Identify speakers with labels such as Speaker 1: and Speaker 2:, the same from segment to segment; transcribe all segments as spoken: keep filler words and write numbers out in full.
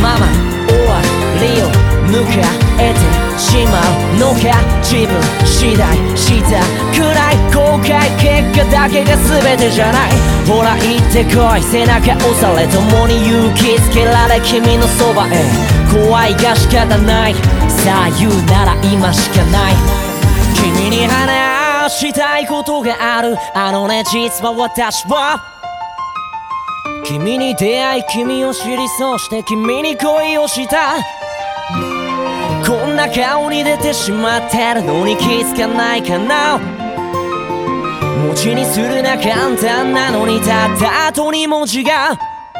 Speaker 1: まま終わりを迎えてしまうのか自分次第したくらい後悔結果だけが全てじゃないほら行ってこい背中押され共に勇気づけられ君のそばへ怖いが仕方ないさあ言うなら今しかない君に話したいことがあるあのね実は私は君に出会い君を知りそうして君に恋をしたこんな顔に出てしまってるのに気づかないかな文字にするな簡単なのにたった後に文字が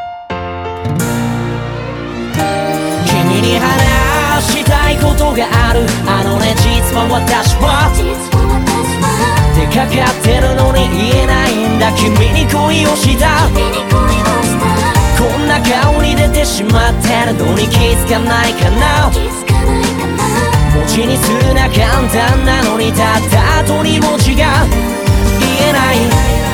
Speaker 1: 君に話したいことがあるあのね実は私は出かかってるのに言えないんだ君に恋をしたこんな顔に出てしまってるのに気づかないかな文字にするな簡単なのにたった後に文字が言えない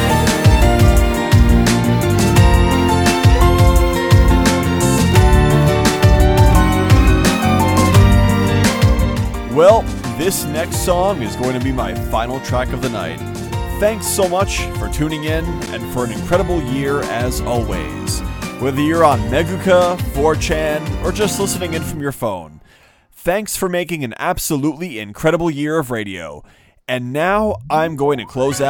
Speaker 2: Well, this next song is going to be my final track of the night. Thanks so much for tuning in and for an incredible year as always. Whether you're on Meguka, four chan, or just listening in from your phone. Thanks for making an absolutely incredible year of radio. And now I'm going to close out